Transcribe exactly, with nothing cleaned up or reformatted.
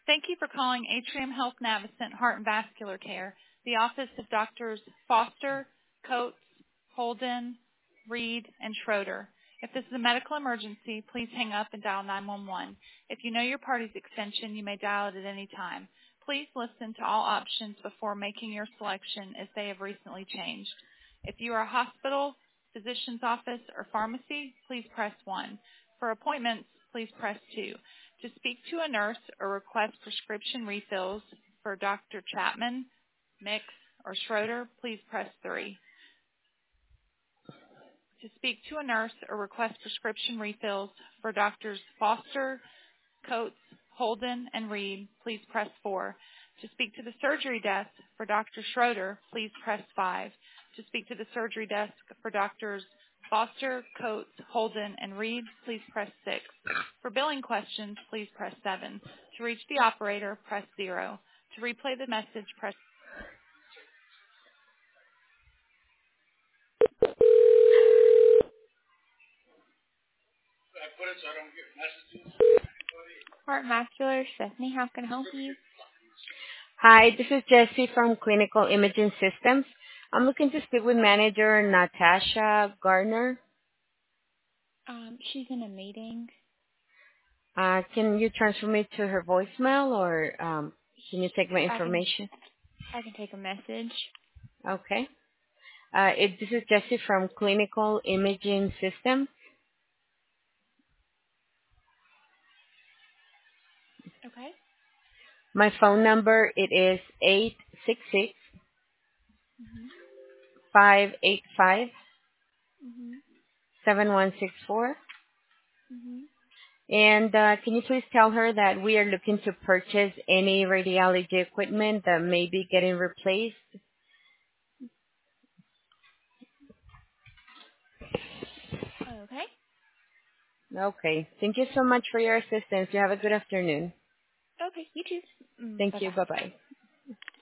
Thank you for calling Atrium Health Navicent Heart and Vascular Care, the office of Doctors Foster, Coates, Holden, Reed, and Schroeder. If this is a medical emergency, please hang up and dial nine one one. If you know your party's extension, you may dial it at any time. Please listen to all options before making your selection as they have recently changed. If you are a hospital, physician's office, or pharmacy, please press one. For appointments, please press two. To speak to a nurse or request prescription refills for Doctor Chapman, Mix, or Schroeder, please press three. To speak to a nurse or request prescription refills for Doctors Foster, Coates, Holden, and Reed, please press four. To speak to the surgery desk for Doctor Schroeder, please press five. To speak to the surgery desk for Doctors Foster, Coates, Holden, and Reed, please press six. For billing questions, please press seven. To reach the operator, press zero. To replay the message, press Heart Vascular, Stephanie, how can I help you? Hi, this is Jessie from Clinical Imaging Systems. I'm looking to speak with manager Natasha Gardner. Um, she's in a meeting. Uh, can you transfer me to her voicemail, or um, can you take my I can information? I can take a message. Okay. Uh, it, this is Jessie from Clinical Imaging Systems. Okay. My phone number it is eight six six Mhm. five eight five Mhm. seven one six four. Mhm. And uh, can you please tell her that we are looking to purchase any radiology equipment that may be getting replaced? Okay. Okay. Thank you so much for your assistance. You have a good afternoon. Okay. You too. Mm, Thank bye you. bye. Bye-bye.